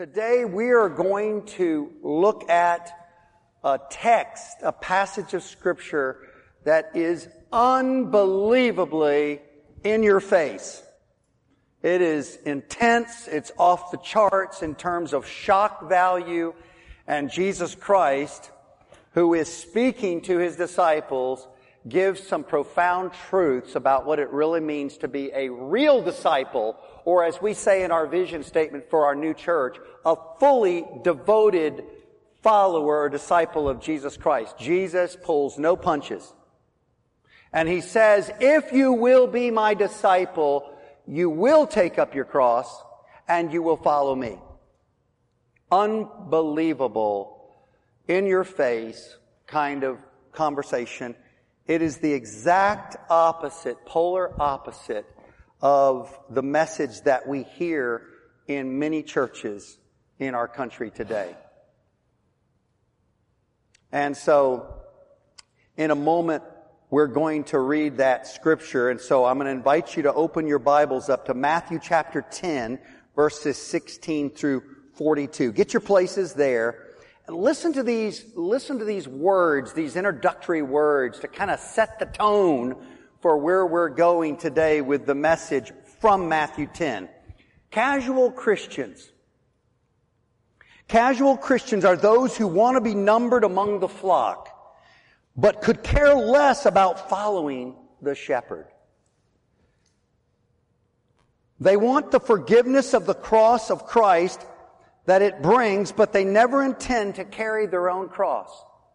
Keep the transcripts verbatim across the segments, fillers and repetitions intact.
Today we are going to look at a text, a passage of Scripture that is unbelievably in your face. It is intense, it's off the charts in terms of shock value, and Jesus Christ, who is speaking to His disciples, gives some profound truths about what it really means to be a real disciple, or as we say in our vision statement for our new church, a fully devoted follower or disciple of Jesus Christ. Jesus pulls no punches. And He says, if you will be my disciple, you will take up your cross and you will follow me. Unbelievable, in your face kind of conversation. It is the exact opposite, polar opposite of the message that we hear in many churches in our country today. And so, in a moment, we're going to read that scripture. And so I'm going to invite you to open your Bibles up to Matthew chapter ten, verses sixteen through forty-two. Get your places there. And listen to these, listen to these words, these introductory words to kind of set the tone for where we're going today with the message from Matthew ten. Casual Christians. Casual Christians are those who want to be numbered among the flock, but could care less about following the shepherd. They want the forgiveness of the cross of Christ that it brings, but they never intend to carry their own cross.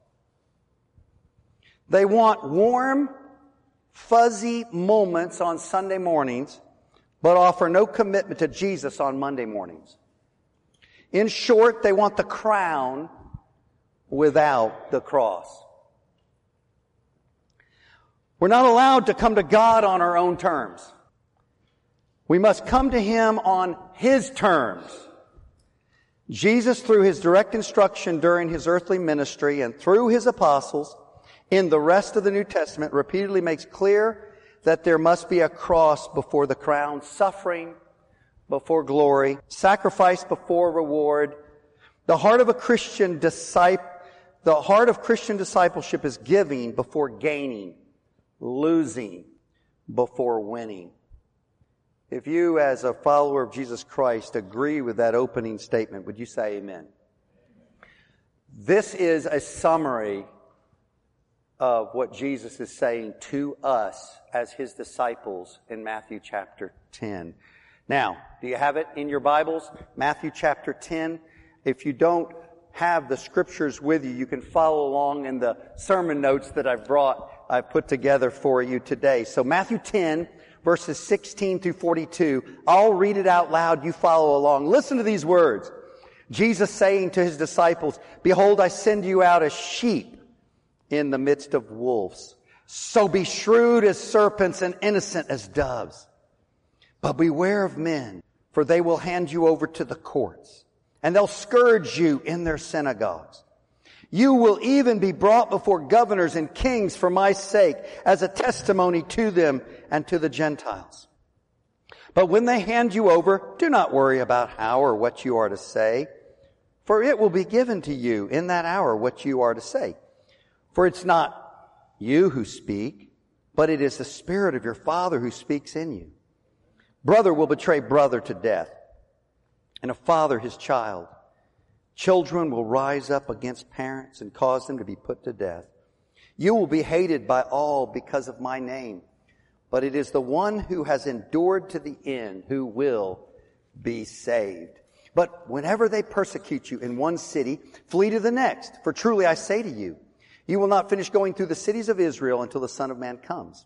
They want warm, fuzzy moments on Sunday mornings, but offer no commitment to Jesus on Monday mornings. In short, they want the crown without the cross. We're not allowed to come to God on our own terms. We must come to Him on His terms. Jesus, through His direct instruction during His earthly ministry and through His apostles in the rest of the New Testament, repeatedly makes clear that there must be a cross before the crown, suffering before glory, sacrifice before reward. The heart of a Christian disciple, the heart of Christian discipleship is giving before gaining, losing before winning. If you, as a follower of Jesus Christ, agree with that opening statement, would you say amen? This is a summary of what Jesus is saying to us as His disciples in Matthew chapter ten. Now, do you have it in your Bibles? Matthew chapter ten. If you don't have the scriptures with you, you can follow along in the sermon notes that I've brought, I've put together for you today. So Matthew ten, verses sixteen through forty-two. I'll read it out loud. You follow along. Listen to these words. Jesus saying to His disciples, "Behold, I send you out as sheep in the midst of wolves. So be shrewd as serpents and innocent as doves. But beware of men, for they will hand you over to the courts, and they'll scourge you in their synagogues. You will even be brought before governors and kings for my sake, as a testimony to them and to the Gentiles. But when they hand you over, do not worry about how or what you are to say, for it will be given to you in that hour what you are to say. For it's not you who speak, but it is the Spirit of your Father who speaks in you. Brother will betray brother to death, and a father his child. Children will rise up against parents and cause them to be put to death. You will be hated by all because of my name, but it is the one who has endured to the end who will be saved. But whenever they persecute you in one city, flee to the next. For truly I say to you, you will not finish going through the cities of Israel until the Son of Man comes.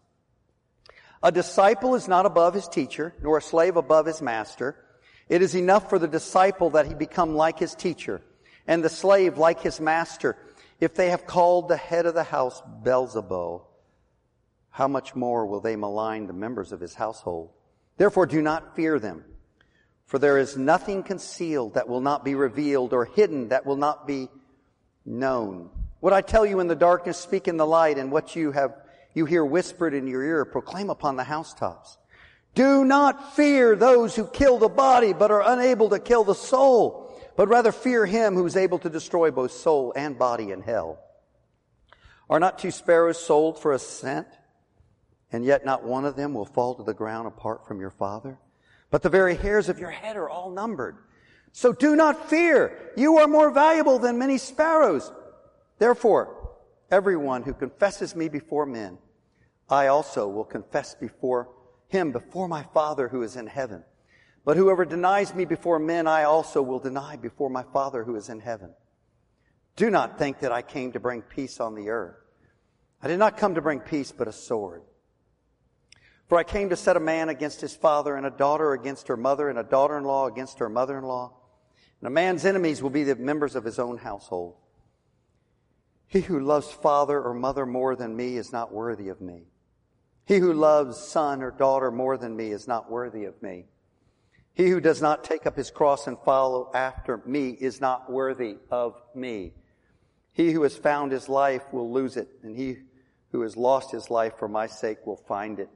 A disciple is not above his teacher, nor a slave above his master. It is enough for the disciple that he become like his teacher, and the slave like his master. If they have called the head of the house Beelzebul, how much more will they malign the members of his household? Therefore do not fear them, for there is nothing concealed that will not be revealed, or hidden that will not be known. What I tell you in the darkness, speak in the light, and what you have you hear whispered in your ear, proclaim upon the housetops. Do not fear those who kill the body, but are unable to kill the soul. but rather fear him who is able to destroy both soul and body in hell. Are not two sparrows sold for a cent? And yet not one of them will fall to the ground apart from your Father? But the very hairs of your head are all numbered. So do not fear. You are more valuable than many sparrows. Therefore, everyone who confesses me before men, I also will confess before him, before my Father who is in heaven. But whoever denies me before men, I also will deny before my Father who is in heaven. Do not think that I came to bring peace on the earth. I did not come to bring peace, but a sword. For I came to set a man against his father, and a daughter against her mother, and a daughter-in-law against her mother-in-law. And a man's enemies will be the members of his own household. He who loves father or mother more than me is not worthy of me. He who loves son or daughter more than me is not worthy of me. He who does not take up his cross and follow after me is not worthy of me. He who has found his life will lose it, and he who has lost his life for my sake will find it.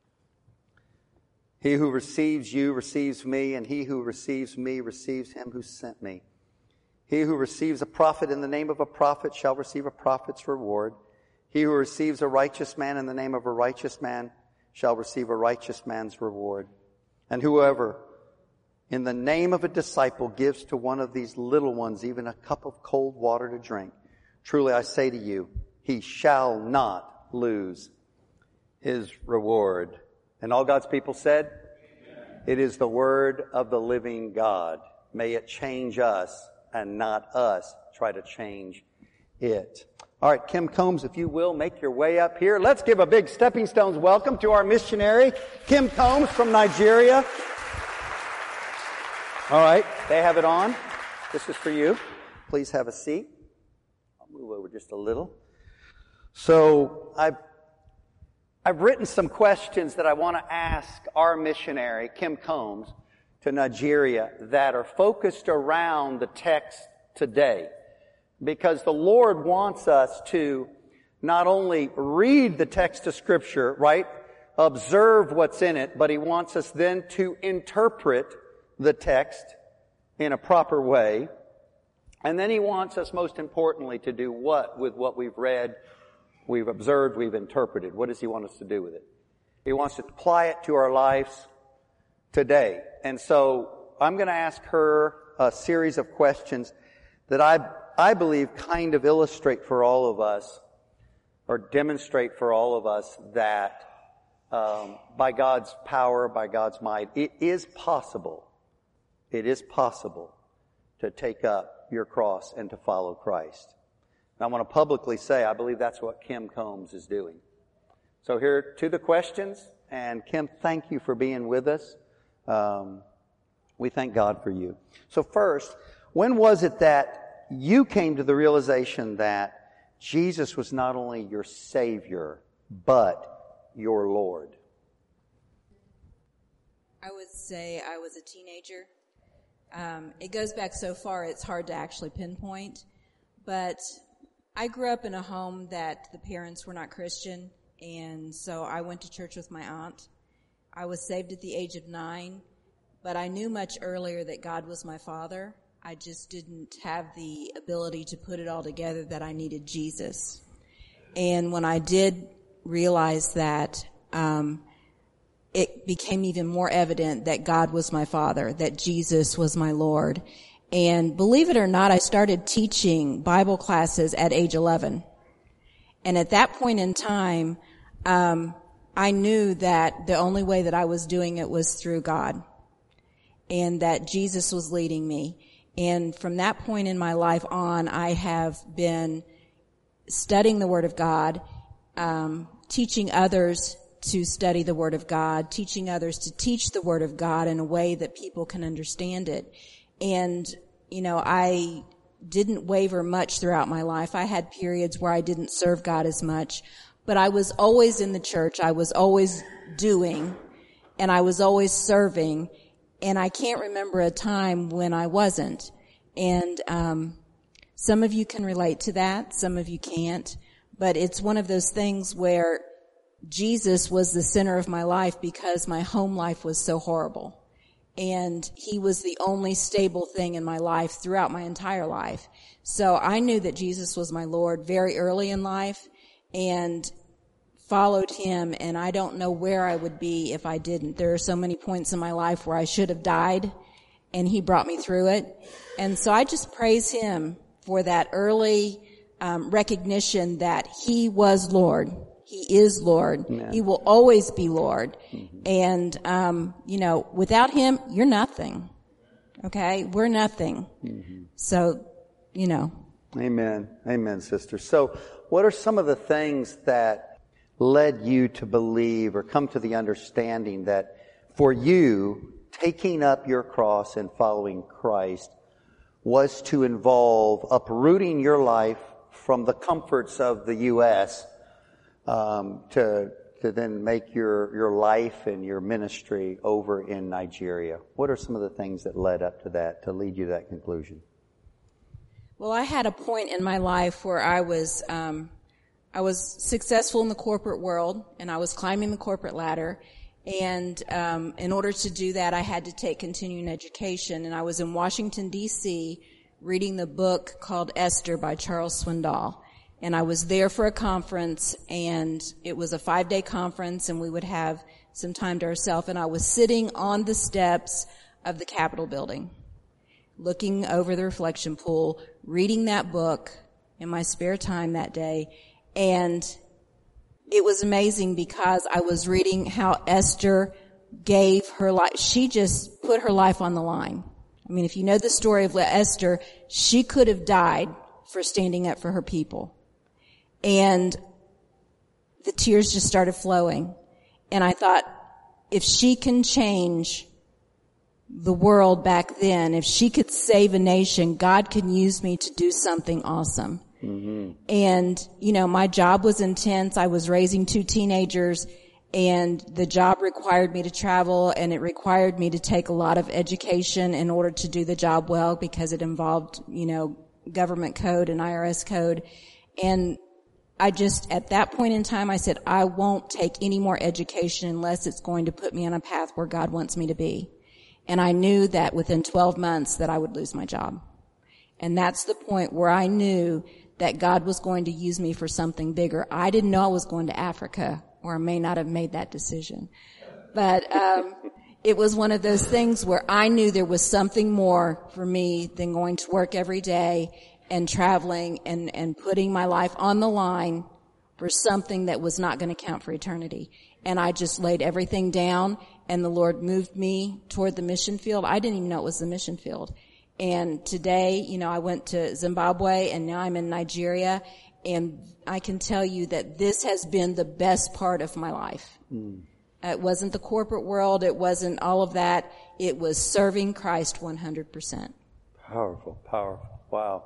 He who receives you receives me, and he who receives me receives him who sent me. He who receives a prophet in the name of a prophet shall receive a prophet's reward. He who receives a righteous man in the name of a righteous man shall receive a righteous man's reward. And whoever in the name of a disciple gives to one of these little ones even a cup of cold water to drink, truly I say to you, he shall not lose his reward. And all God's people said, amen. It is the word of the living God. May it change us and not us try to change it. All right, Kim Combs, if you will, make your way up here. Let's give a big stepping stones welcome to our missionary, Kim Combs from Nigeria. All right, they have it on. This is for you. Please have a seat. I'll move over just a little. So I've I've written some questions that I want to ask our missionary, Kim Combs, to Nigeria that are focused around the text today. Because the Lord wants us to not only read the text of Scripture, right, observe what's in it, but He wants us then to interpret the text in a proper way. And then He wants us, most importantly, to do what with what we've read, we've observed, we've interpreted. What does He want us to do with it? He wants to apply it to our lives today. And so I'm going to ask her a series of questions that I I believe kind of illustrate for all of us, or demonstrate for all of us, that um, by God's power, by God's might, it is possible, it is possible to take up your cross and to follow Christ. And I want to publicly say, I believe that's what Kim Combs is doing. So here to the questions, and Kim, thank you for being with us. Um, we thank God for you. So first, when was it that you came to the realization that Jesus was not only your Savior, but your Lord? I would say I was a teenager. Um, it goes back so far, it's hard to actually pinpoint. But I grew up in a home that the parents were not Christian, and so I went to church with my aunt. I was saved at the age of nine, but I knew much earlier that God was my Father. I just didn't have the ability to put it all together that I needed Jesus. And when I did realize that, um, it became even more evident that God was my Father, that Jesus was my Lord. And believe it or not, I started teaching Bible classes at age eleven. And at that point in time, um, I knew that the only way that I was doing it was through God, and that Jesus was leading me. And from that point in my life on, I have been studying the Word of God, um, teaching others to study the Word of God, teaching others to teach the Word of God in a way that people can understand it. And, you know, I didn't waver much throughout my life. I had periods where I didn't serve God as much, but I was always in the church. I was always doing, and I was always serving. And I can't remember a time when I wasn't. And um some of you can relate to that, some of you can't. But it's one of those things where Jesus was the center of my life because my home life was so horrible. And he was the only stable thing in my life throughout my entire life. So I knew that Jesus was my Lord very early in life and followed him, and I don't know where I would be if I didn't. There are so many points in my life where I should have died, and he brought me through it. And so I just praise him for that early um, recognition that he was Lord. He is Lord. Amen. He will always be Lord. Mm-hmm. And, um, you know, without him, you're nothing. Okay? We're nothing. Mm-hmm. So, you know. Amen. Amen, sister. So what are some of the things that led you to believe or come to the understanding that for you, taking up your cross and following Christ was to involve uprooting your life from the comforts of the U S Um, to to then make your your life and your ministry over in Nigeria? What are some of the things that led up to that, to lead you to that conclusion? Well, I had a point in my life where I was um, I was successful in the corporate world, and I was climbing the corporate ladder. And um, in order to do that, I had to take continuing education. And I was in Washington, D C, reading the book called Esther by Charles Swindoll. And I was there for a conference, and it was a five-day conference, and we would have some time to ourselves. And I was sitting on the steps of the Capitol building, looking over the reflection pool, reading that book in my spare time that day. And it was amazing because I was reading how Esther gave her life. She just put her life on the line. I mean, if you know the story of Esther, she could have died for standing up for her people. And the tears just started flowing. And I thought, if she can change the world back then, if she could save a nation, God can use me to do something awesome. Mm-hmm. And, you know, my job was intense. I was raising two teenagers, and the job required me to travel, and it required me to take a lot of education in order to do the job well, because it involved, you know, government code and I R S code. And I just, at that point in time, I said, I won't take any more education unless it's going to put me on a path where God wants me to be. And I knew that within twelve months that I would lose my job. And that's the point where I knew that God was going to use me for something bigger. I didn't know I was going to Africa, or I may not have made that decision. But um it was one of those things where I knew there was something more for me than going to work every day and traveling and, and putting my life on the line for something that was not going to count for eternity. And I just laid everything down, and the Lord moved me toward the mission field. I didn't even know it was the mission field. And today, you know, I went to Zimbabwe, and now I'm in Nigeria, and I can tell you that this has been the best part of my life. Mm. It wasn't the corporate world. It wasn't all of that. It was serving Christ one hundred percent. Powerful, powerful. Wow.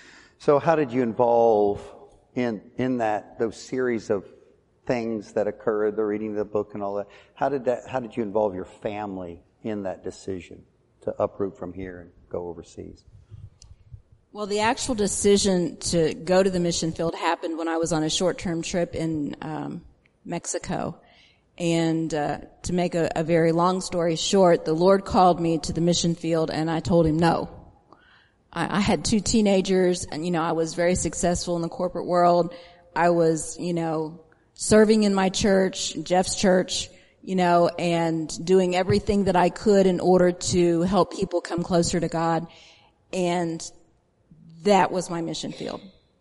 So how did you involve in, in that, those series of things that occurred, the reading of the book and all that? How did that, how did you involve your family in that decision to uproot from here and go overseas? Well, the actual decision to go to the mission field happened when I was on a short-term trip in um, Mexico. And uh, to make a, a very long story short, the Lord called me to the mission field, and I told him no. I, I had two teenagers, and, you know, I was very successful in the corporate world. I was, you know, serving in my church, Jeff's church, you know, and doing everything that I could in order to help people come closer to God. And that was my mission field.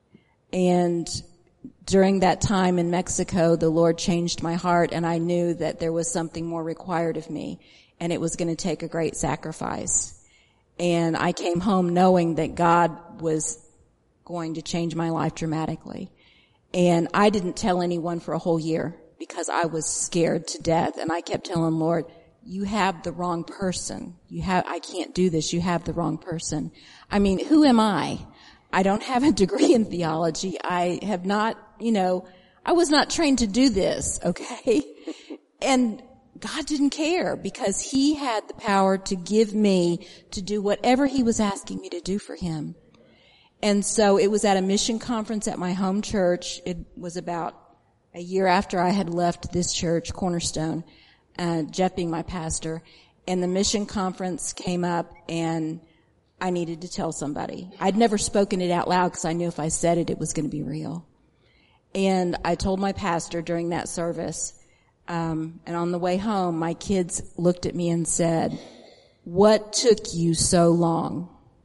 And during that time in Mexico, the Lord changed my heart, and I knew that there was something more required of me, and it was going to take a great sacrifice. And I came home knowing that God was going to change my life dramatically. And I didn't tell anyone for a whole year because I was scared to death. And I kept telling Lord, you have the wrong person. You have, I can't do this. You have the wrong person. I mean, who am I? I don't have a degree in theology. I have not, you know, I was not trained to do this, okay? And God didn't care because he had the power to give me to do whatever he was asking me to do for him. And so it was at a mission conference at my home church. It was about a year after I had left this church, Cornerstone, uh, Jeff being my pastor. and the mission conference came up, and I needed to tell somebody. I'd never spoken it out loud because I knew if I said it, it was going to be real. And I told my pastor during that service, um, and on the way home, my kids looked at me and said, "What took you so long?"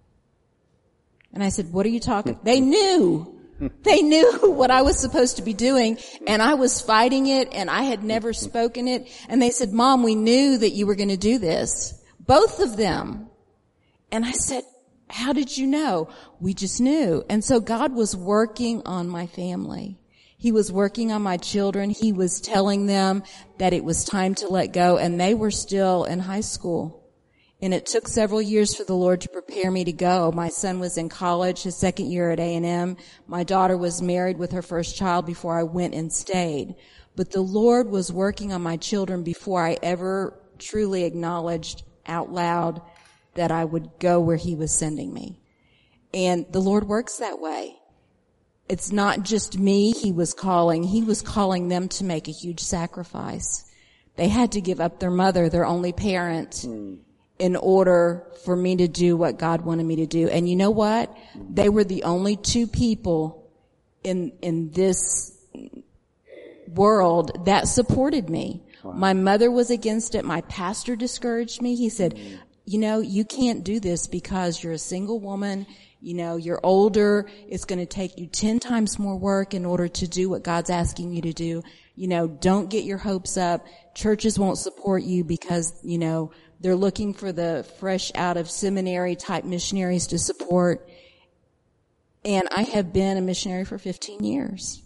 And I said, "What are you talking?" They knew. They knew what I was supposed to be doing, and I was fighting it, and I had never spoken it. And they said, "Mom, we knew that you were going to do this." Both of them. And I said, "How did you know?" "We just knew." And so God was working on my family. He was working on my children. He was telling them that it was time to let go, and they were still in high school. And it took several years for the Lord to prepare me to go. My son was in college, his second year at A and M. My daughter was married with her first child before I went and stayed. But the Lord was working on my children before I ever truly acknowledged out loud that I would go where He was sending me. And the Lord works that way. It's not just me He was calling. He was calling them to make a huge sacrifice. They had to give up their mother, their only parent, mm. in order for me to do what God wanted me to do. And you know what? They were the only two people in in this world that supported me. Wow. My mother was against it. My pastor discouraged me. He said, mm. you know, you can't do this because you're a single woman. You know, you're older. It's going to take you ten times more work in order to do what God's asking you to do. You know, don't get your hopes up. Churches won't support you because, you know, they're looking for the fresh out of seminary type missionaries to support. And I have been a missionary for fifteen years.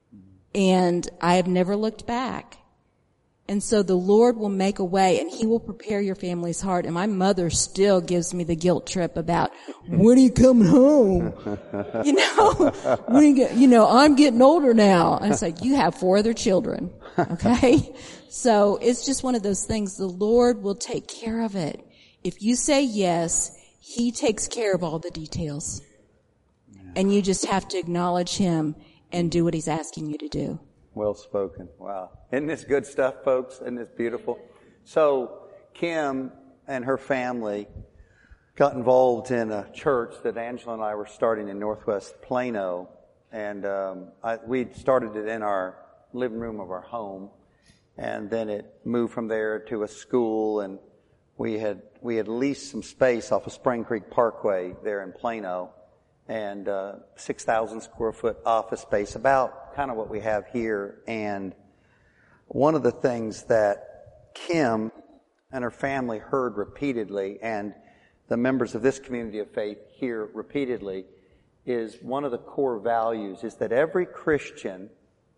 And I have never looked back. And so the Lord will make a way, and He will prepare your family's heart. And my mother still gives me the guilt trip about, when are you coming home? You know, when you, get, you know, I'm getting older now. And it's like, you have four other children. Okay. So it's just one of those things. The Lord will take care of it. If you say yes, He takes care of all the details. And you just have to acknowledge Him and do what He's asking you to do. Well spoken. Wow. Isn't this good stuff, folks? Isn't this beautiful? So Kim and her family got involved in a church that Angela and I were starting in Northwest Plano. And um, I, we started it in our living room of our home. And then it moved from there to a school. And we had we had leased some space off of Spring Creek Parkway there in Plano. And uh, six thousand square foot office space, about kind of what we have here. And one of the things that Kim and her family heard repeatedly, and the members of this community of faith hear repeatedly, is one of the core values is that every Christian,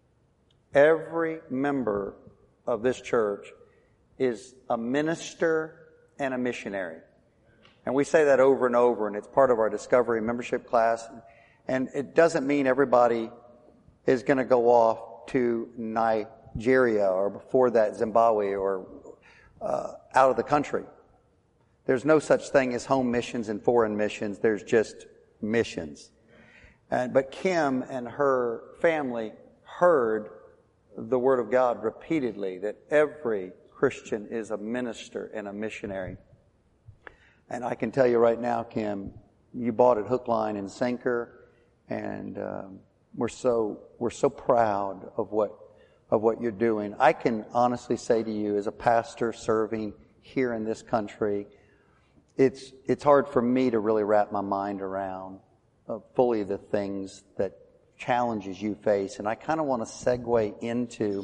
every member of this church is a minister and a missionary. And we say that over and over, and it's part of our Discovery membership class. And it doesn't mean everybody is going to go off to Nigeria or before that Zimbabwe or uh, out of the country. There's no such thing as home missions and foreign missions. There's just missions. And but Kim and her family heard the Word of God repeatedly, that every Christian is a minister and a missionary. And I can tell you right now, Kim, you bought it hook, line, and sinker, and um, we're so we're so proud of what of what you're doing. I can honestly say to you, as a pastor serving here in this country, it's it's hard for me to really wrap my mind around uh, fully the things that challenges you face, and I kind of want to segue into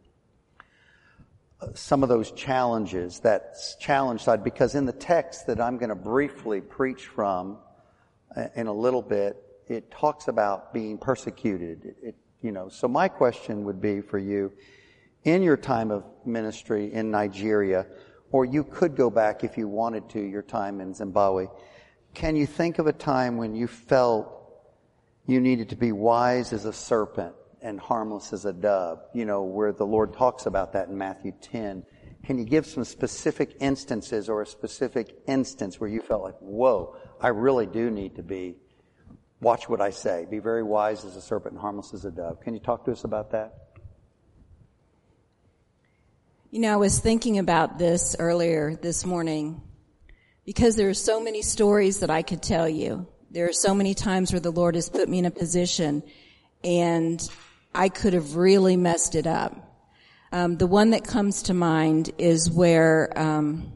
some of those challenges, that challenge side, because in the text that I'm going to briefly preach from in a little bit, it talks about being persecuted. It, it, you know, so my question would be for you, in your time of ministry in Nigeria, or you could go back if you wanted to, your time in Zimbabwe, can you think of a time when you felt you needed to be wise as a serpent and harmless as a dove, you know, where the Lord talks about that in Matthew ten. Can you give some specific instances or a specific instance where you felt like, whoa, I really do need to be, watch what I say, be very wise as a serpent and harmless as a dove. Can you talk to us about that? You know, I was thinking about this earlier this morning because there are so many stories that I could tell you. There are so many times where the Lord has put me in a position and I could have really messed it up. Um, the one that comes to mind is where um,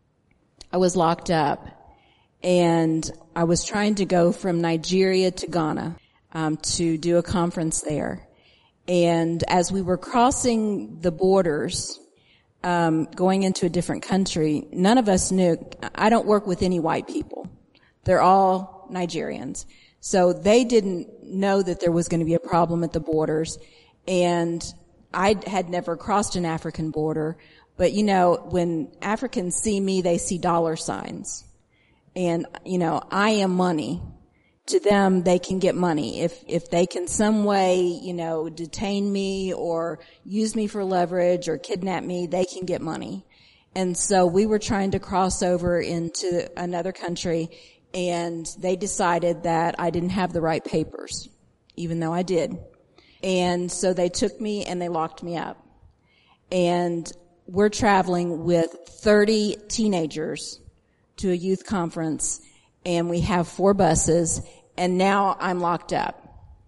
I was locked up and I was trying to go from Nigeria to Ghana um, to do a conference there. And as we were crossing the borders, um, going into a different country, none of us knew. I don't work with any white people. They're all Nigerians. So they didn't know that there was going to be a problem at the borders. And I had never crossed an African border. But, you know, when Africans see me, they see dollar signs. And, you know, I am money. To them, they can get money. If, if they can some way, you know, detain me or use me for leverage or kidnap me, they can get money. And so we were trying to cross over into another country, and they decided that I didn't have the right papers, even though I did. And so they took me and they locked me up. And we're traveling with thirty teenagers to a youth conference, and we have four buses, and now I'm locked up.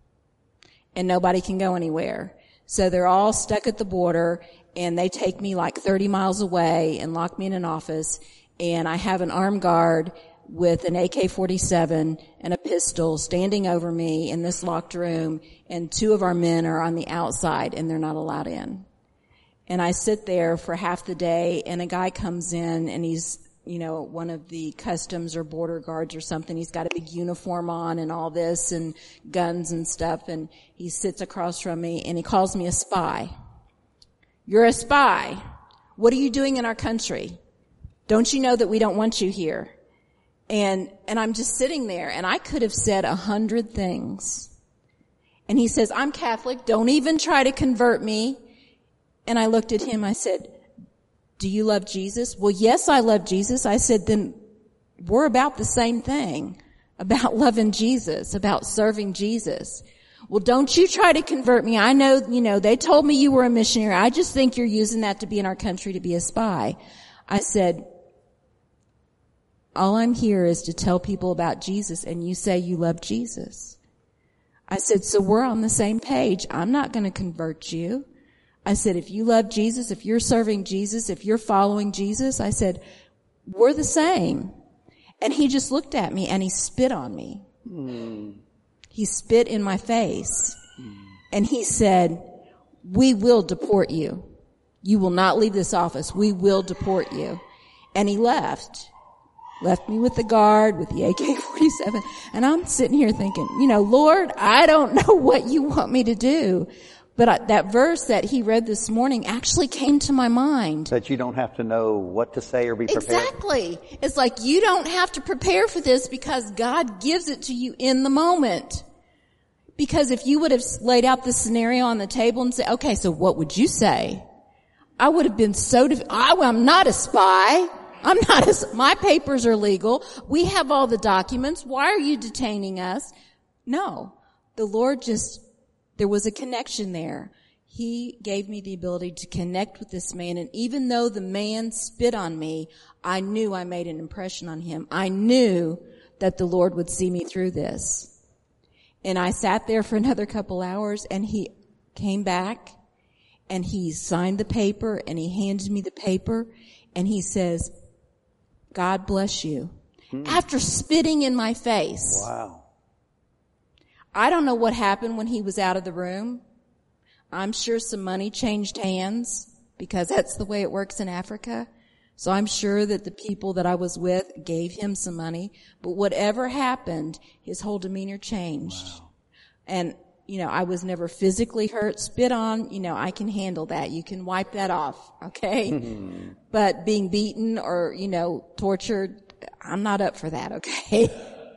And nobody can go anywhere. So they're all stuck at the border, and they take me like thirty miles away and lock me in an office, and I have an armed guard with an A K forty-seven and a pistol standing over me in this locked room, and two of our men are on the outside, and they're not allowed in. And I sit there for half the day, and a guy comes in, and he's, you know, one of the customs or border guards or something. He's got a big uniform on and all this and guns and stuff, and he sits across from me, and he calls me a spy. You're a spy. What are you doing in our country? Don't you know that we don't want you here? And, and I'm just sitting there, and I could have said a hundred things. And he says, I'm Catholic. Don't even try to convert me. And I looked at him. I said, do you love Jesus? Well, yes, I love Jesus. I said, then we're about the same thing, about loving Jesus, about serving Jesus. Well, don't you try to convert me. I know, you know, they told me you were a missionary. I just think you're using that to be in our country to be a spy. I said, all I'm here is to tell people about Jesus, and you say you love Jesus. I said, so we're on the same page. I'm not going to convert you. I said, if you love Jesus, if you're serving Jesus, if you're following Jesus, I said, we're the same. And he just looked at me and he spit on me. Mm. He spit in my face. Mm. And he said, we will deport you. You will not leave this office. We will deport you. And he left. Left me with the guard, with the A K forty-seven. And I'm sitting here thinking, you know, Lord, I don't know what you want me to do. But I, that verse that he read this morning actually came to my mind. That you don't have to know what to say or be prepared. Exactly. It's like you don't have to prepare for this because God gives it to you in the moment. Because if you would have laid out the scenario on the table and said, okay, so what would you say? I would have been so, def- I, I'm not a spy. I'm not a, my papers are legal. We have all the documents. Why are you detaining us? No. The Lord just, there was a connection there. He gave me the ability to connect with this man. And even though the man spit on me, I knew I made an impression on him. I knew that the Lord would see me through this. And I sat there for another couple hours, and he came back and he signed the paper and he handed me the paper and he says, God bless you. Hmm. After spitting in my face. Wow. I don't know what happened when he was out of the room. I'm sure some money changed hands because that's the way it works in Africa. So I'm sure that the people that I was with gave him some money. But whatever happened, his whole demeanor changed. Wow. And, you know, I was never physically hurt, spit on. You know, I can handle that. You can wipe that off, okay? But being beaten or, you know, tortured, I'm not up for that, okay?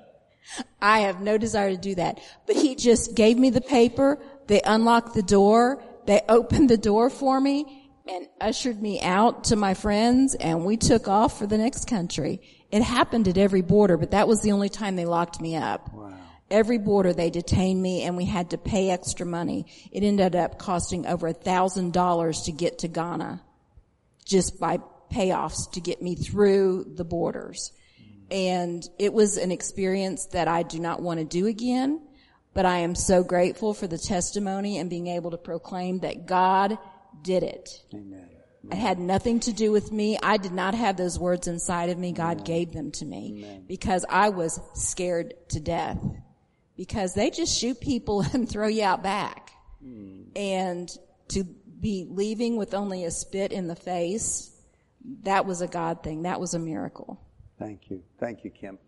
I have no desire to do that. But he just gave me the paper. They unlocked the door. They opened the door for me and ushered me out to my friends, and we took off for the next country. It happened at every border, but that was the only time they locked me up. Wow. Every border they detained me, and we had to pay extra money. It ended up costing over a thousand dollars to get to Ghana. just by payoffs to get me through the borders. And it was an experience that I do not want to do again, but I am so grateful for the testimony and being able to proclaim that God did it. Amen. It had nothing to do with me. I did not have those words inside of me. God Amen. Gave them to me Amen. Because I was scared to death. Because they just shoot people and throw you out back. Mm. And to be leaving with only a spit in the face, that was a God thing. That was a miracle. Thank you. Thank you, Kim.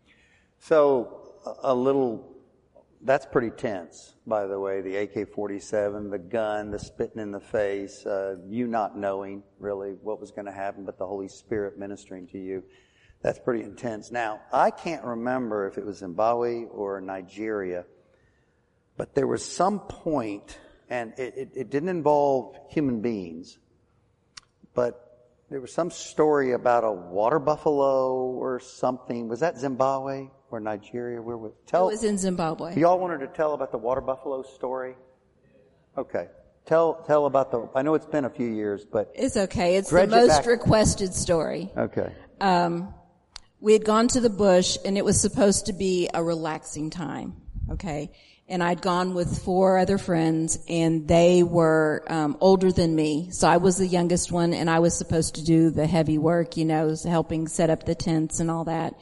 So a little, that's pretty tense, by the way, the A K forty-seven, the gun, the spitting in the face, uh, you not knowing really what was going to happen, but the Holy Spirit ministering to you. That's pretty intense. Now, I can't remember if it was Zimbabwe or Nigeria, but there was some point, and it, it, it didn't involve human beings, but there was some story about a water buffalo or something. Was that Zimbabwe or Nigeria? Where was tell? It was in Zimbabwe. Y'all wanted to tell about the water buffalo story? Okay. Tell tell about the. I know it's been a few years, but it's okay. It's the most requested story. Okay. Um, we had gone to the bush, and it was supposed to be a relaxing time. Okay. And I'd gone with four other friends, and they were um older than me. So I was the youngest one, and I was supposed to do the heavy work, you know, helping set up the tents and all that.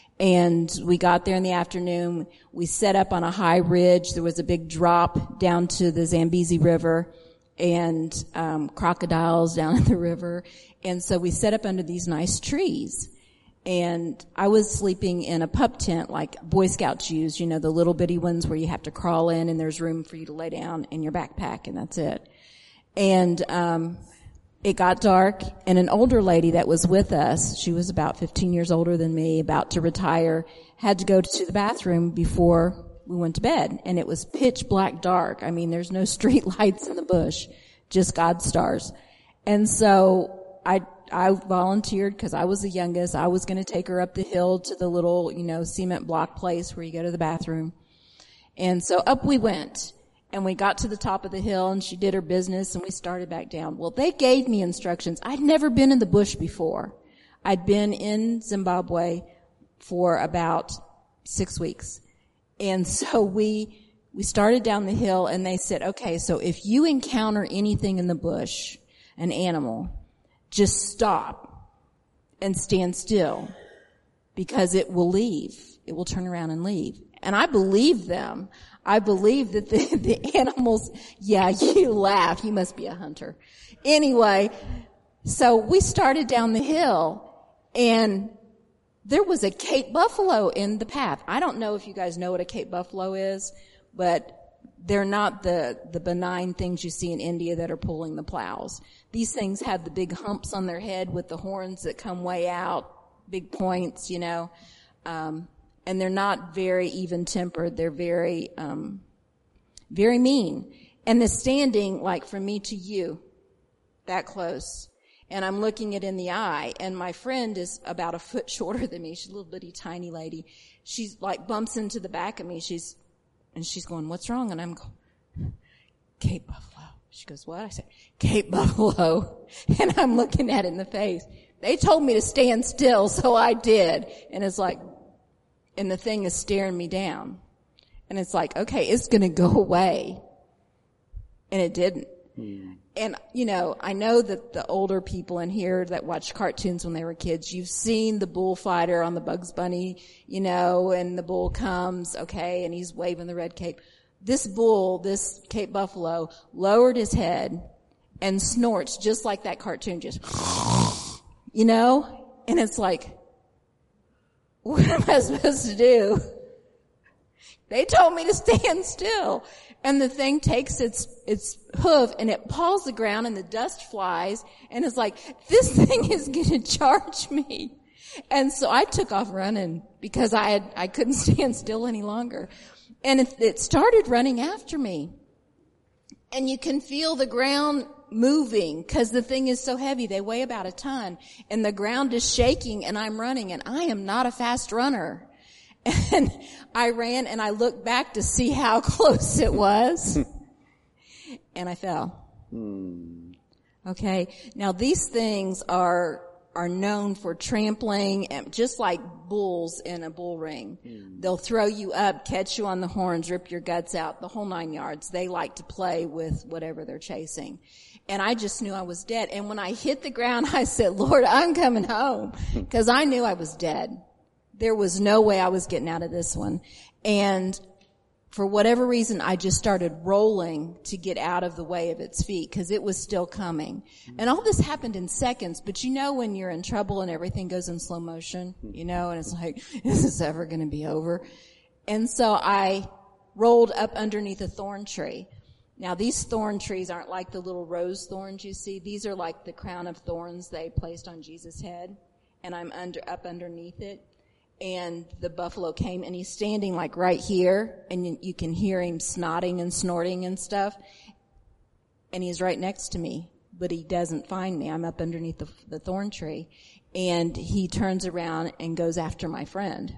And we got there in the afternoon. We set up on a high ridge. There was a big drop down to the Zambezi River and um crocodiles down in the river. And so we set up under these nice trees. And I was sleeping in a pup tent like Boy Scouts use, you know, the little bitty ones where you have to crawl in and there's room for you to lay down in your backpack, and that's it. And um it got dark, and an older lady that was with us, she was about fifteen years older than me, about to retire, had to go to the bathroom before we went to bed. And it was pitch black dark. I mean, there's no street lights in the bush, just God's stars. And so I I volunteered because I was the youngest. I was going to take her up the hill to the little, you know, cement block place where you go to the bathroom. And so up we went, and we got to the top of the hill, and she did her business, and we started back down. Well, they gave me instructions. I'd never been in the bush before. I'd been in Zimbabwe for about six weeks. And so we, we started down the hill, and they said, okay, so if you encounter anything in the bush, an animal, just stop and stand still, because it will leave. It will turn around and leave. And I believe them. I believe that the, the animals, yeah, you laugh. You must be a hunter. Anyway, so we started down the hill, and there was a Cape buffalo in the path. I don't know if you guys know what a Cape buffalo is, but they're not the, the benign things you see in India that are pulling the plows. These things have the big humps on their head with the horns that come way out, big points, you know. Um, and they're not very even-tempered. They're very, um, very mean. And the standing, like from me to you, that close. And I'm looking it in the eye, and my friend is about a foot shorter than me. She's a little bitty tiny lady. She's like bumps into the back of me. She's, and she's going, what's wrong? And I'm going, Cape buffalo. She goes, what? I said, Cape buffalo. And I'm looking at it in the face. They told me to stand still, so I did. And it's like, and the thing is staring me down. And it's like, okay, it's going to go away. And it didn't. Hmm. And, you know, I know that the older people in here that watched cartoons when they were kids, you've seen the bullfighter on the Bugs Bunny, you know, and the bull comes, okay, and he's waving the red cape. This bull, this Cape buffalo, lowered his head and snorts just like that cartoon, just, you know? And it's like, what am I supposed to do? They told me to stand still. And the thing takes its, its hoof and it paws the ground and the dust flies. And it's like, this thing is going to charge me. And so I took off running because I had, I couldn't stand still any longer. And it, it started running after me. And you can feel the ground moving because the thing is so heavy. They weigh about a ton. And the ground is shaking and I'm running, and I am not a fast runner. And I ran and I looked back to see how close it was. And I fell. Hmm. Okay. Now these things are, are known for trampling, and just like bulls in a bull ring. Mm. They'll throw you up, catch you on the horns, rip your guts out, the whole nine yards. They like to play with whatever they're chasing. And I just knew I was dead. And when I hit the ground, I said, Lord, I'm coming home. Because I knew I was dead. There was no way I was getting out of this one. And for whatever reason, I just started rolling to get out of the way of its feet because it was still coming. And all this happened in seconds, but you know when you're in trouble and everything goes in slow motion, you know, and it's like, is this ever going to be over? And so I rolled up underneath a thorn tree. Now these thorn trees aren't like the little rose thorns you see. These are like the crown of thorns they placed on Jesus' head. And I'm under, up underneath it. And the buffalo came, and he's standing like right here, and you, you can hear him snotting and snorting and stuff. And he's right next to me, but he doesn't find me. I'm up underneath the, the thorn tree. And he turns around and goes after my friend.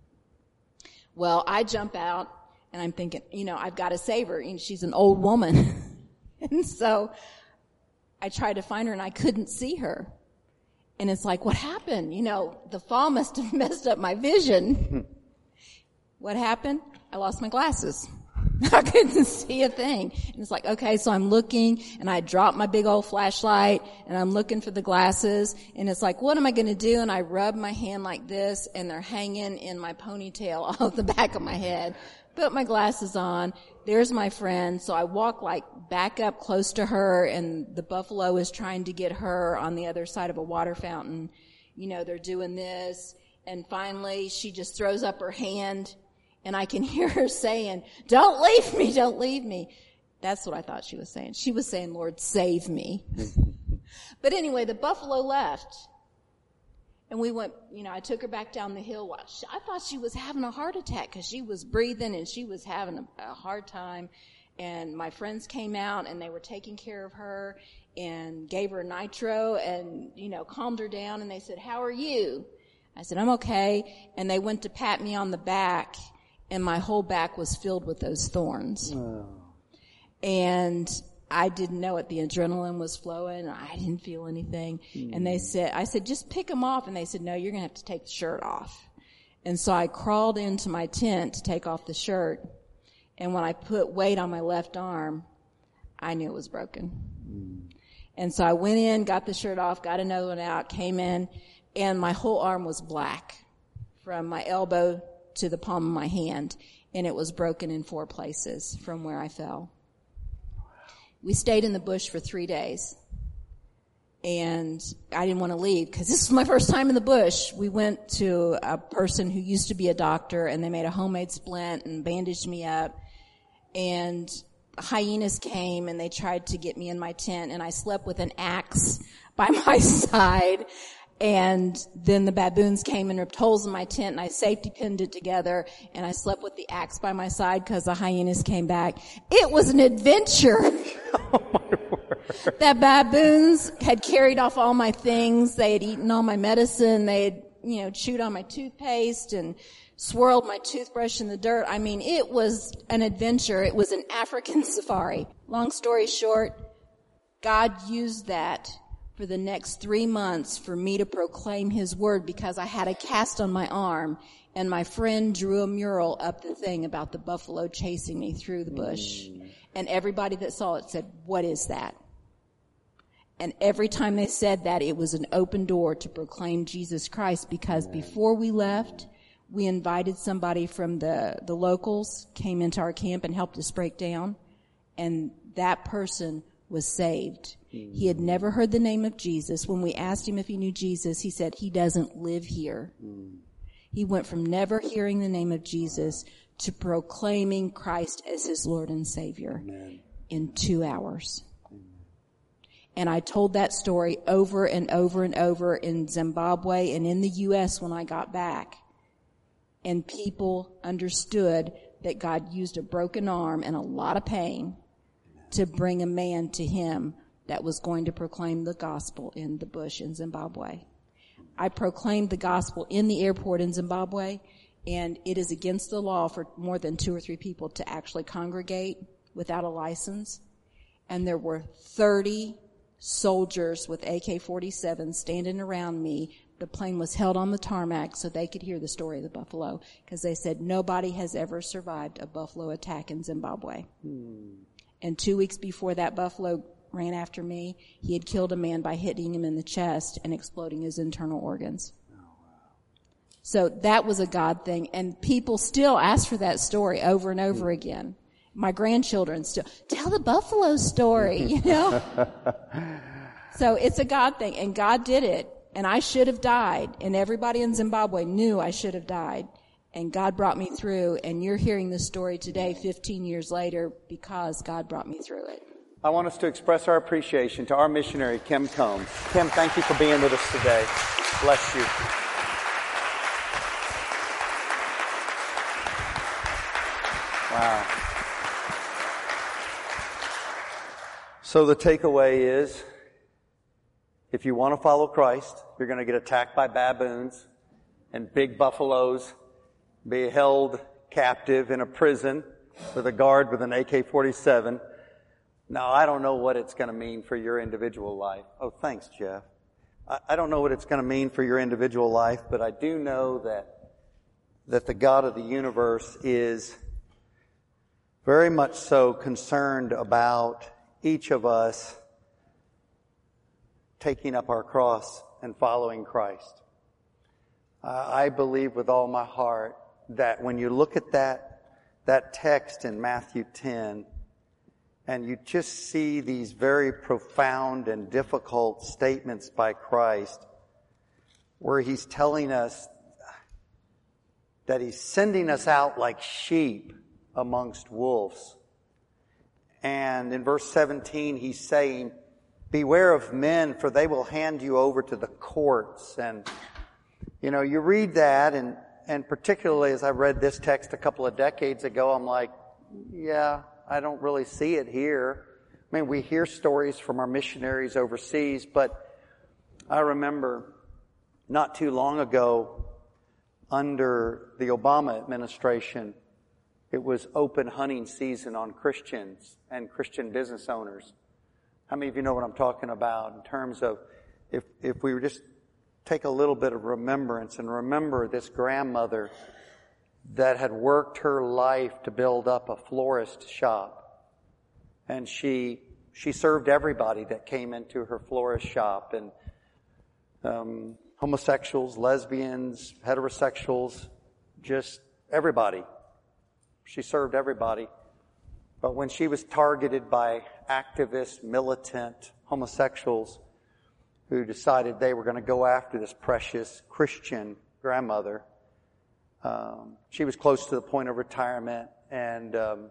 Well, I jump out, and I'm thinking, you know, I've got to save her. And she's an old woman. And so I tried to find her, and I couldn't see her. And it's like, what happened? You know, the fall must have messed up my vision. What happened? I lost my glasses. I couldn't see a thing. And it's like, okay, so I'm looking, and I dropped my big old flashlight, and I'm looking for the glasses, and it's like, what am I going to do? And I rub my hand like this, and they're hanging in my ponytail off the back of my head. Put my glasses on. There's my friend. So I walk like back up close to her, and the buffalo is trying to get her on the other side of a water fountain. You know, they're doing this. And finally she just throws up her hand, and I can hear her saying, don't leave me, don't leave me. That's what I thought she was saying. She was saying, Lord, save me. But anyway, the buffalo left. And we went, you know, I took her back down the hill. I thought she was having a heart attack because she was breathing and she was having a, a hard time. And my friends came out, and they were taking care of her and gave her nitro and, you know, calmed her down. And they said, how are you? I said, I'm okay. And they went to pat me on the back, and my whole back was filled with those thorns. Oh. And I didn't know it. The adrenaline was flowing. I didn't feel anything. Mm. And they said, I said, just pick them off. And they said, no, you're going to have to take the shirt off. And so I crawled into my tent to take off the shirt. And when I put weight on my left arm, I knew it was broken. Mm. And so I went in, got the shirt off, got another one out, came in, and my whole arm was black from my elbow to the palm of my hand. And it was broken in four places from where I fell. We stayed in the bush for three days, and I didn't want to leave because this was my first time in the bush. We went to a person who used to be a doctor, and they made a homemade splint and bandaged me up, and hyenas came, and they tried to get me in my tent, and I slept with an axe by my side. And then the baboons came and ripped holes in my tent, and I safety pinned it together, and I slept with the axe by my side because the hyenas came back. It was an adventure. Oh my word. That baboons had carried off all my things. They had eaten all my medicine. They had, you know, chewed on my toothpaste and swirled my toothbrush in the dirt. I mean, it was an adventure. It was an African safari. Long story short, God used that for the next three months for me to proclaim his word because I had a cast on my arm, and my friend drew a mural up the thing about the buffalo chasing me through the bush. Mm. And everybody that saw it said, what is that? And every time they said that, it was an open door to proclaim Jesus Christ, because before we left, we invited somebody from the, the locals, came into our camp and helped us break down, and that person was saved. He had never heard the name of Jesus. When we asked him if he knew Jesus, he said he doesn't live here. Mm. He went from never hearing the name of Jesus to proclaiming Christ as his Lord and Savior. Amen. In two hours. Amen. And I told that story over and over and over in Zimbabwe and in the U S when I got back. And people understood that God used a broken arm and a lot of pain to bring a man to him that was going to proclaim the gospel in the bush in Zimbabwe. I proclaimed the gospel in the airport in Zimbabwe, and it is against the law for more than two or three people to actually congregate without a license. And there were thirty soldiers with A K forty-sevens standing around me. The plane was held on the tarmac so they could hear the story of the buffalo, because they said nobody has ever survived a buffalo attack in Zimbabwe. Hmm. And two weeks before that buffalo ran after me, he had killed a man by hitting him in the chest and exploding his internal organs. Oh, wow. So that was a God thing, and people still ask for that story over and over hmm. again. My grandchildren still, tell the buffalo story, you know? So it's a God thing, and God did it. And I should have died, and everybody in Zimbabwe knew I should have died, and God brought me through, and you're hearing this story today, fifteen years later, because God brought me through it. I want us to express our appreciation to our missionary, Kim Combs. Kim, thank you for being with us today. Bless you. Wow. So the takeaway is, if you want to follow Christ, you're going to get attacked by baboons and big buffaloes, be held captive in a prison with a guard with an A K forty-seven. Now, I don't know what it's going to mean for your individual life. Oh, thanks, Jeff. I, I don't know what it's going to mean for your individual life, but I do know that that the God of the universe is very much so concerned about each of us taking up our cross and following Christ. Uh, I believe with all my heart that when you look at that, that text in Matthew ten, and you just see these very profound and difficult statements by Christ, where He's telling us that He's sending us out like sheep amongst wolves. And in verse seventeen, He's saying, beware of men, for they will hand you over to the courts. And, you know, you read that, and, and particularly as I read this text a couple of decades ago, I'm like, yeah, I don't really see it here. I mean, we hear stories from our missionaries overseas, but I remember not too long ago, under the Obama administration, it was open hunting season on Christians and Christian business owners. How many of you know what I'm talking about in terms of if if we just take a little bit of remembrance and remember this grandmother that had worked her life to build up a florist shop. And she she served everybody that came into her florist shop, and um, homosexuals, lesbians, heterosexuals, just everybody. She served everybody. But when she was targeted by activist, militant homosexuals who decided they were going to go after this precious Christian grandmother, um, she was close to the point of retirement, and um,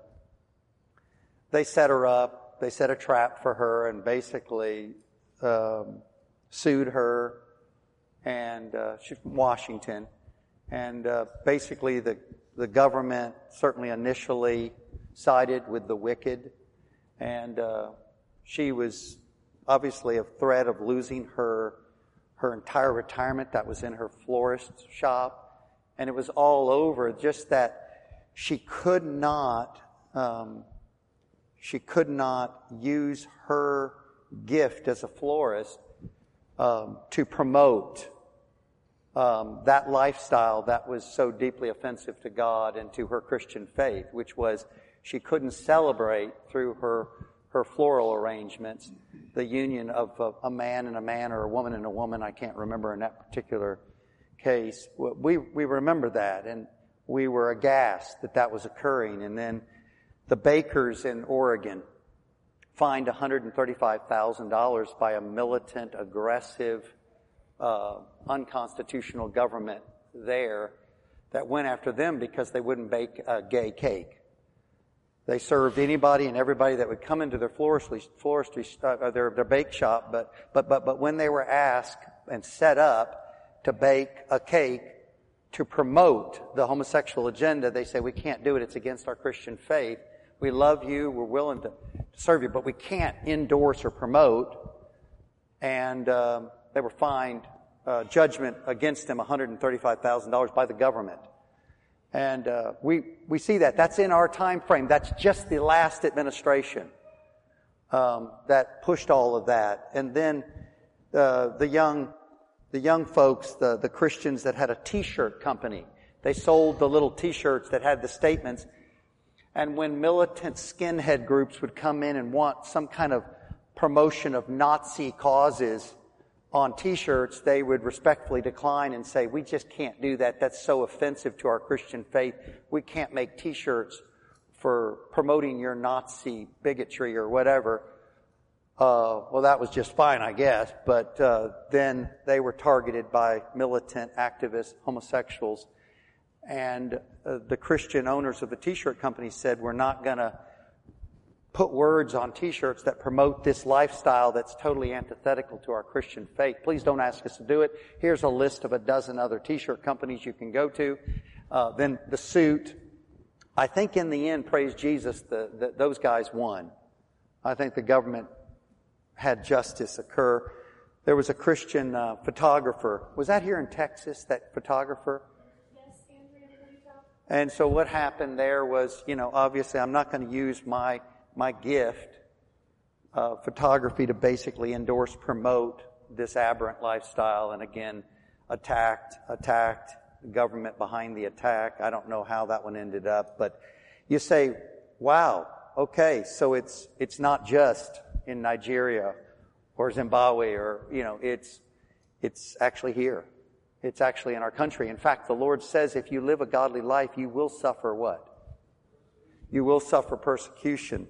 they set her up. They set a trap for her and basically um, sued her, and uh, she's from Washington. And uh, basically the the government certainly initially sided with the wicked, and uh, she was obviously a threat of losing her her entire retirement that was in her florist shop, and it was all over. Just that she could not um, she could not use her gift as a florist um, to promote Um, that lifestyle that was so deeply offensive to God and to her Christian faith, which was she couldn't celebrate through her her floral arrangements the union of a, a man and a man, or a woman and a woman. I can't remember in that particular case. We we remember that, and we were aghast that that was occurring. And then the bakers in Oregon fined one hundred thirty-five thousand dollars by a militant, aggressive, Uh, unconstitutional government there that went after them because they wouldn't bake a gay cake. They served anybody and everybody that would come into their floristry, floristry uh, their their bake shop, but but but but when they were asked and set up to bake a cake to promote the homosexual agenda, they say, we can't do it. It's against our Christian faith. We love you. We're willing to serve you, but we can't endorse or promote. And um, they were fined uh, judgment against them, one hundred thirty-five thousand dollars by the government. And uh, we we see that. That's in our time frame. That's just the last administration. um, that pushed all of that. And then uh, the young the young folks, the, the Christians that had a T-shirt company, they sold the little T-shirts that had the statements. And when militant skinhead groups would come in and want some kind of promotion of Nazi causes on T-shirts, they would respectfully decline and say, we just can't do that. That's so offensive to our Christian faith. We can't make T-shirts for promoting your Nazi bigotry or whatever. Uh, well, that was just fine, I guess. But uh, then they were targeted by militant activists, homosexuals. And uh, the Christian owners of the T-shirt company said, we're not going to put words on T-shirts that promote this lifestyle that's totally antithetical to our Christian faith. Please don't ask us to do it. Here's a list of a dozen other T-shirt companies you can go to. Uh, then the suit. I think in the end, praise Jesus, the, the, those guys won. I think the government had justice occur. There was a Christian uh, photographer. Was that here in Texas, that photographer? Yes, Andrea Lisa. And so what happened there was, you know, obviously I'm not going to use my my gift of photography to basically endorse, promote this aberrant lifestyle, and again, attacked, attacked the government behind the attack. I don't know how that one ended up, but you say, wow, okay, so it's it's not just in Nigeria or Zimbabwe or, you know, it's it's actually here. It's actually in our country. In fact, the Lord says if you live a godly life, you will suffer what? You will suffer persecution.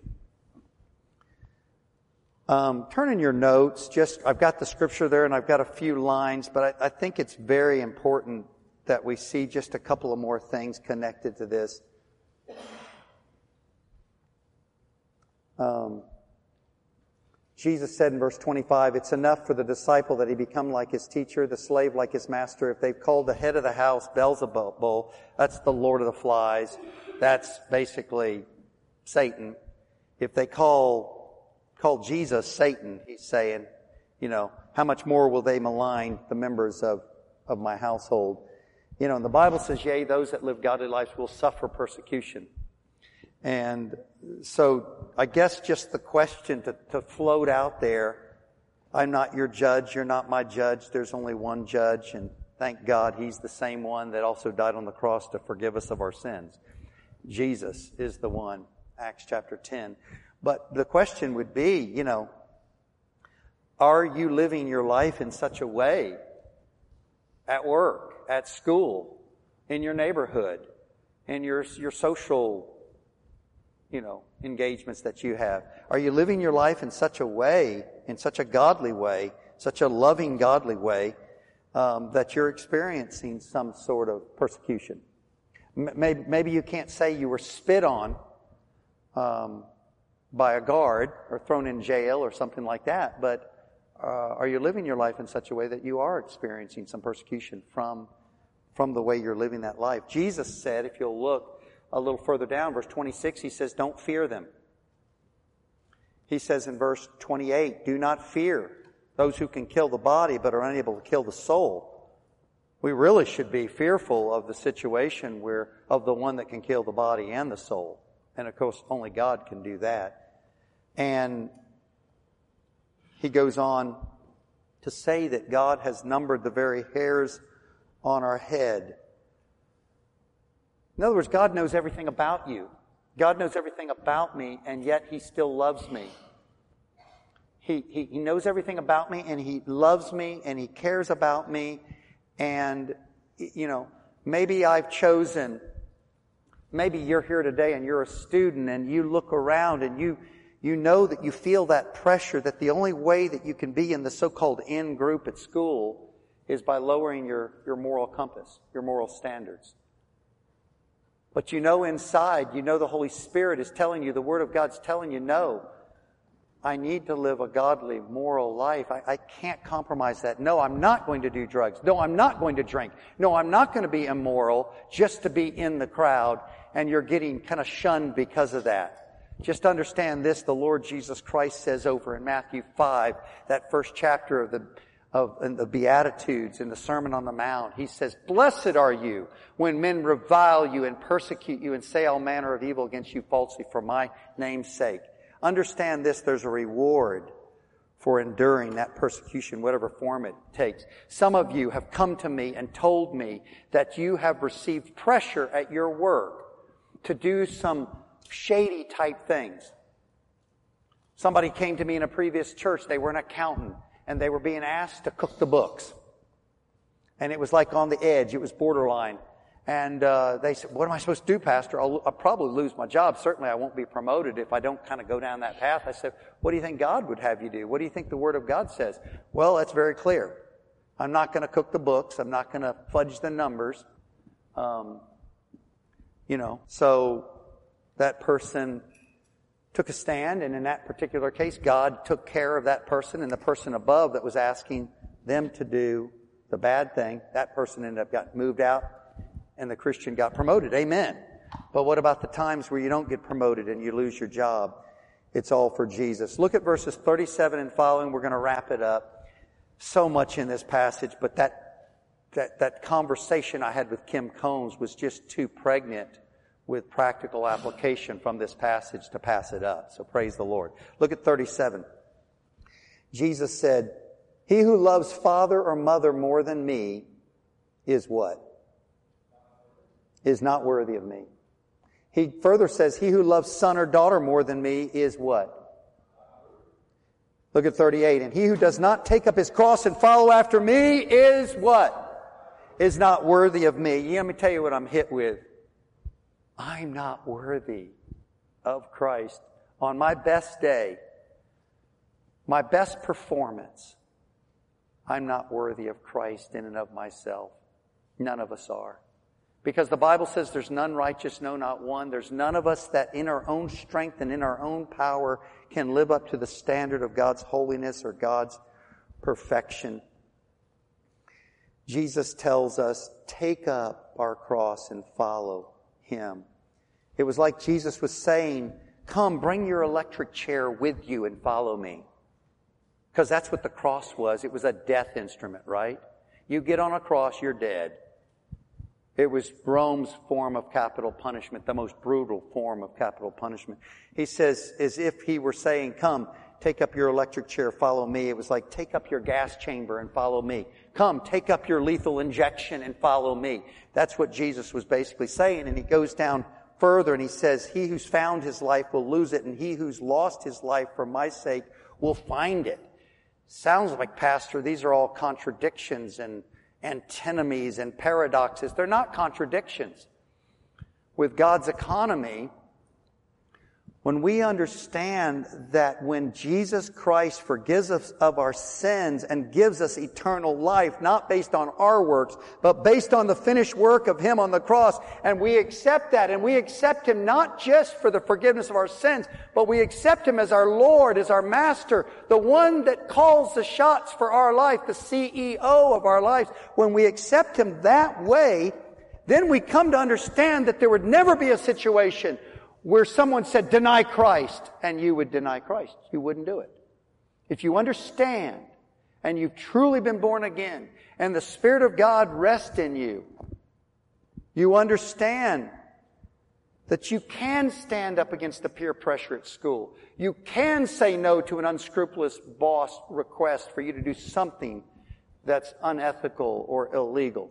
Um, turn in your notes. Just I've got the scripture there, and I've got a few lines, but I, I think it's very important that we see just a couple of more things connected to this. Um, Jesus said in verse twenty-five, it's enough for the disciple that he become like his teacher, the slave like his master. If they've called the head of the house Beelzebul, that's the Lord of the Flies. That's basically Satan. If they call call Jesus Satan, he's saying, you know, how much more will they malign the members of, of my household? You know, and the Bible says, yea, those that live godly lives will suffer persecution. And so I guess just the question to, to float out there, I'm not your judge, you're not my judge, there's only one judge, and thank God he's the same one that also died on the cross to forgive us of our sins. Jesus is the one, Acts chapter ten. But the question would be, you know, are you living your life in such a way at work, at school, in your neighborhood, in your your social, you know, engagements that you have? Are you living your life in such a way, in such a godly way, such a loving, godly way, um, that you're experiencing some sort of persecution? Maybe, maybe you can't say you were spit on um, by a guard or thrown in jail or something like that, but uh, are you living your life in such a way that you are experiencing some persecution from from the way you're living that life? Jesus said, if you'll look a little further down, verse twenty-six, he says, don't fear them. He says in verse twenty-eight, do not fear those who can kill the body but are unable to kill the soul. We really should be fearful of the situation where, of the one that can kill the body and the soul. And of course, only God can do that. And he goes on to say that God has numbered the very hairs on our head. In other words, God knows everything about you. God knows everything about me, and yet he still loves me. He, he, he knows everything about me, and he loves me, and he cares about me. And, you know, maybe I've chosen, maybe you're here today and you're a student and you look around and you, you know that you feel that pressure that the only way that you can be in the so-called in group at school is by lowering your, your moral compass, your moral standards. But you know inside, you know the Holy Spirit is telling you, the Word of God's telling you, no, I need to live a godly, moral life. I, I can't compromise that. No, I'm not going to do drugs. No, I'm not going to drink. No, I'm not going to be immoral just to be in the crowd, and you're getting kind of shunned because of that. Just understand this, the Lord Jesus Christ says over in Matthew five, that first chapter of the of in the Beatitudes, in the Sermon on the Mount, he says, blessed are you when men revile you and persecute you and say all manner of evil against you falsely for my name's sake. understand this, there's a reward for enduring that persecution, whatever form it takes. Some of you have come to me and told me that you have received pressure at your work to do some shady type things. Somebody came to me in a previous church, they were an accountant, and they were being asked to cook the books. And it was like on the edge, it was borderline. And uh, they said, what am I supposed to do, Pastor? I'll, I'll probably lose my job. Certainly I won't be promoted if I don't kind of go down that path. I said, what do you think God would have you do? What do you think the Word of God says? Well, that's very clear. I'm not going to cook the books. I'm not going to fudge the numbers. Um, you know, so that person took a stand, and in that particular case, God took care of that person, and the person above that was asking them to do the bad thing, that person ended up got moved out, and the Christian got promoted. Amen. But what about the times where you don't get promoted and you lose your job? It's all for Jesus. Look at verses thirty-seven and following. We're going to wrap it up. So much in this passage, but that that that conversation I had with Kim Combs was just too pregnant with practical application from this passage to pass it up. So praise the Lord. Look at thirty-seven. Jesus said, he who loves father or mother more than me is what? Is not worthy of me. He further says, he who loves son or daughter more than me is what? Look at thirty-eight. And he who does not take up his cross and follow after me is what? Is not worthy of me. Yeah, let me tell you what I'm hit with. I'm not worthy of Christ. On my best day, my best performance, I'm not worthy of Christ in and of myself. None of us are. Because the Bible says there's none righteous, no, not one. There's none of us that in our own strength and in our own power can live up to the standard of God's holiness or God's perfection. Jesus tells us, take up our cross and follow Him. It was like Jesus was saying, come, bring your electric chair with you and follow me. Because that's what the cross was. It was a death instrument, right? You get on a cross, you're dead. It was Rome's form of capital punishment, the most brutal form of capital punishment. He says, as if he were saying, come, take up your electric chair, follow me. It was like, take up your gas chamber and follow me. Come, take up your lethal injection and follow me. That's what Jesus was basically saying. And he goes down further and he says, he who's found his life will lose it, and he who's lost his life for my sake will find it. Sounds like, Pastor, these are all contradictions and antinomies and paradoxes. They're not contradictions. With God's economy, when we understand that when Jesus Christ forgives us of our sins and gives us eternal life, not based on our works, but based on the finished work of Him on the cross, and we accept that, and we accept Him not just for the forgiveness of our sins, but we accept Him as our Lord, as our Master, the one that calls the shots for our life, the C E O of our lives. When we accept Him that way, then we come to understand that there would never be a situation where someone said, deny Christ, and you would deny Christ. You wouldn't do it. If you understand, and you've truly been born again, and the Spirit of God rests in you, you understand that you can stand up against the peer pressure at school. You can say no to an unscrupulous boss request for you to do something that's unethical or illegal.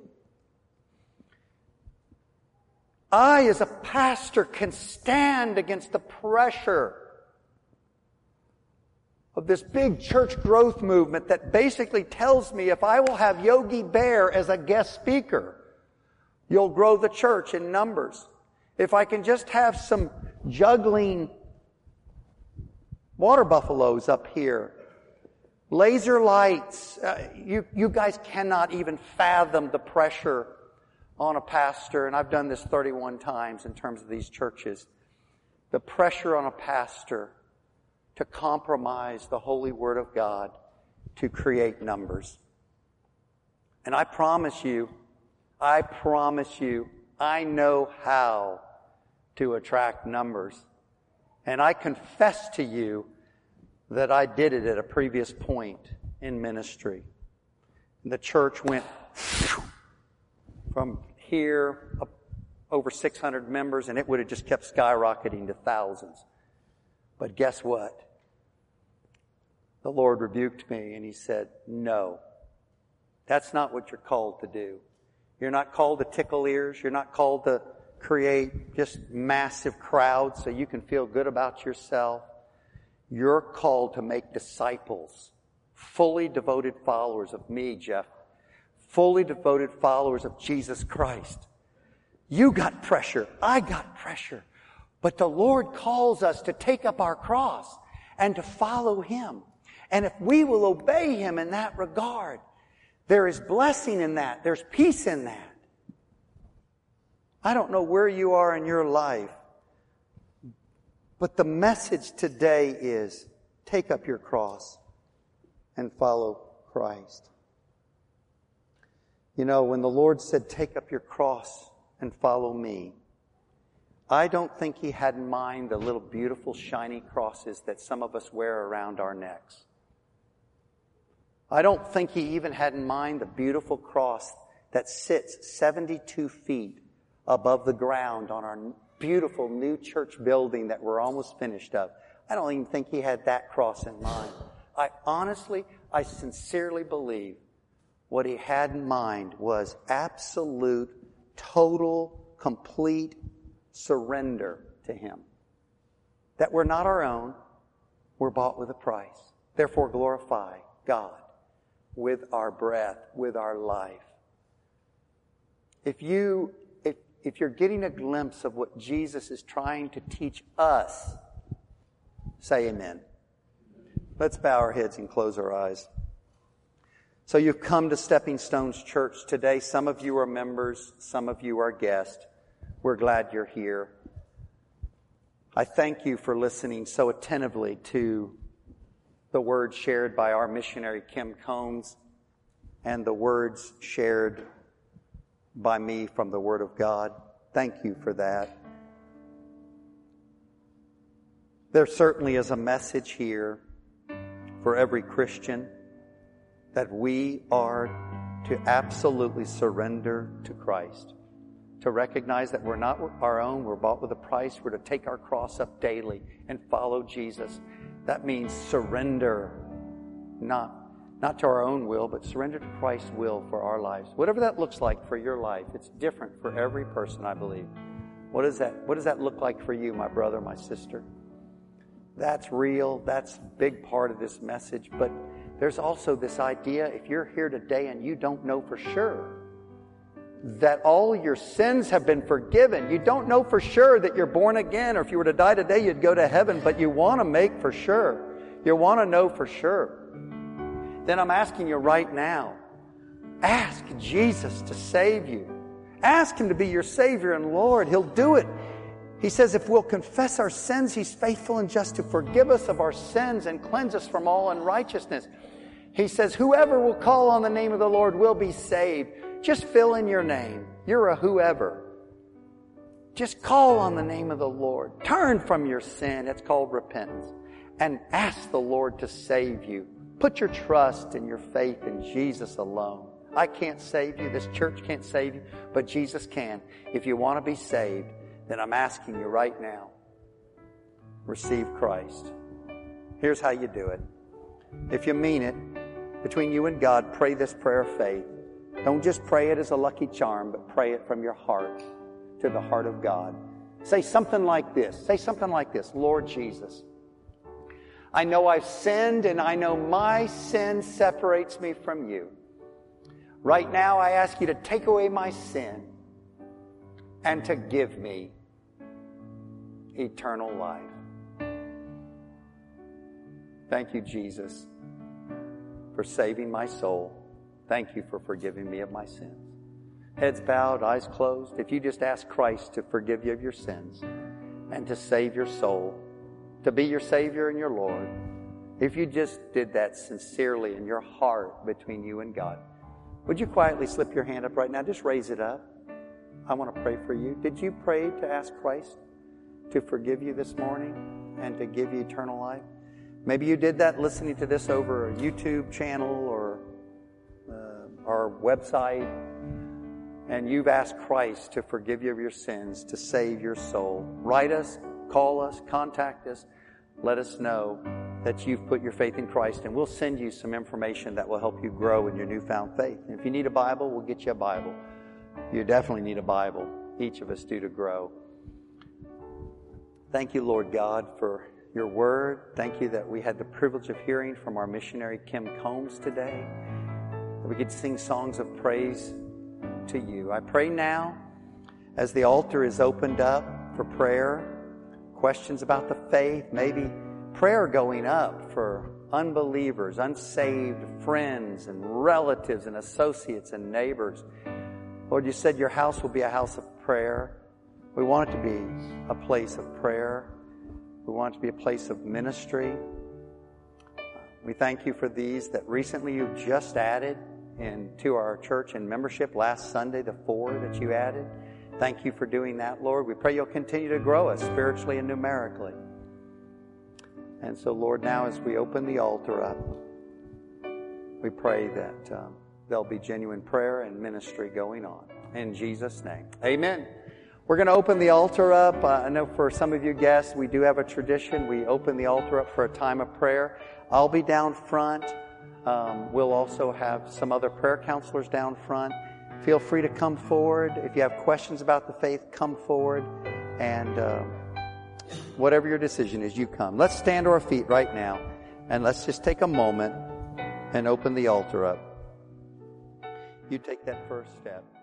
I, as a pastor, can stand against the pressure of this big church growth movement that basically tells me if I will have Yogi Bear as a guest speaker, you'll grow the church in numbers. If I can just have some juggling water buffaloes up here, laser lights, uh, you, you guys cannot even fathom the pressure on a pastor, and I've done this thirty-one times in terms of these churches, the pressure on a pastor to compromise the holy Word of God to create numbers. And I promise you, I promise you, I know how to attract numbers. And I confess to you that I did it at a previous point in ministry. The church went from here up over six hundred members, and it would have just kept skyrocketing to thousands. But guess what? The Lord rebuked me and He said, no, that's not what you're called to do. You're not called to tickle ears. You're not called to create just massive crowds so you can feel good about yourself. You're called to make disciples, fully devoted followers of me, Jeff, fully devoted followers of Jesus Christ. You got pressure. I got pressure. But the Lord calls us to take up our cross and to follow Him. And if we will obey Him in that regard, there is blessing in that. There's peace in that. I don't know where you are in your life, but the message today is take up your cross and follow Christ. You know, when the Lord said, take up your cross and follow me, I don't think He had in mind the little beautiful shiny crosses that some of us wear around our necks. I don't think He even had in mind the beautiful cross that sits seventy-two feet above the ground on our beautiful new church building that we're almost finished of. I don't even think He had that cross in mind. I honestly, I sincerely believe what He had in mind was absolute, total, complete surrender to Him. That we're not our own, we're bought with a price. Therefore glorify God with our breath, with our life. If you, if, if you're getting a glimpse of what Jesus is trying to teach us, say amen. Let's bow our heads and close our eyes. So you've come to Stepping Stones Church today. Some of you are members, some of you are guests. We're glad you're here. I thank you for listening so attentively to the words shared by our missionary Kim Combs and the words shared by me from the Word of God. Thank you for that. There certainly is a message here for every Christian that we are to absolutely surrender to Christ. To recognize that we're not our own, we're bought with a price. We're to take our cross up daily and follow Jesus. That means surrender, not, not to our own will, but surrender to Christ's will for our lives. Whatever that looks like for your life, it's different for every person, I believe. What does that, what does that look like for you, my brother, my sister? That's real. That's a big part of this message. But there's also this idea, if you're here today and you don't know for sure that all your sins have been forgiven. You don't know for sure that you're born again, or if you were to die today, you'd go to heaven, but you want to make for sure. You want to know for sure. Then I'm asking you right now, ask Jesus to save you. Ask Him to be your Savior and Lord. He'll do it. He says if we'll confess our sins, He's faithful and just to forgive us of our sins and cleanse us from all unrighteousness. He says whoever will call on the name of the Lord will be saved. Just fill in your name. You're a whoever. Just call on the name of the Lord. Turn from your sin. It's called repentance. And ask the Lord to save you. Put your trust and your faith in Jesus alone. I can't save you. This church can't save you. But Jesus can. If you want to be saved, then I'm asking you right now, receive Christ. Here's how you do it. If you mean it, between you and God, pray this prayer of faith. Don't just pray it as a lucky charm, but pray it from your heart to the heart of God. Say something like this. Say something like this. Lord Jesus, I know I've sinned and I know my sin separates me from you. Right now I ask you to take away my sin and to give me eternal life. Thank you, Jesus, for saving my soul. Thank you for forgiving me of my sins. Heads bowed, eyes closed. If you just ask Christ to forgive you of your sins and to save your soul, to be your Savior and your Lord, if you just did that sincerely in your heart between you and God, would you quietly slip your hand up right now? Just raise it up. I want to pray for you. Did you pray to ask Christ to forgive you this morning and to give you eternal life? Maybe you did that listening to this over a YouTube channel or uh, our website, and you've asked Christ to forgive you of your sins, to save your soul. Write us, call us, contact us. let us know that you've put your faith in Christ, and we'll send you some information that will help you grow in your newfound faith. And if you need a Bible, we'll get you a Bible. You definitely need a Bible. Each of us do to grow. Thank you, Lord God, for your word. Thank you that we had the privilege of hearing from our missionary Kim Combs today, that we could sing songs of praise to you. I pray now, as the altar is opened up for prayer, questions about the faith, maybe prayer going up for unbelievers, unsaved friends and relatives and associates and neighbors. Lord, you said your house will be a house of prayer. We want it to be a place of prayer. We want it to be a place of ministry. We thank you for these that recently you just added into our church in membership last Sunday, the four that you added. Thank you for doing that, Lord. We pray you'll continue to grow us spiritually and numerically. And so, Lord, now as we open the altar up, we pray that um, there'll be genuine prayer and ministry going on. In Jesus' name, amen. We're going to open the altar up. Uh, I know for some of you guests, we do have a tradition. We open the altar up for a time of prayer. I'll be down front. Um, we'll also have some other prayer counselors down front. Feel free to come forward. If you have questions about the faith, come forward. And uh, whatever your decision is, you come. Let's stand to our feet right now, and let's just take a moment and open the altar up. You take that first step.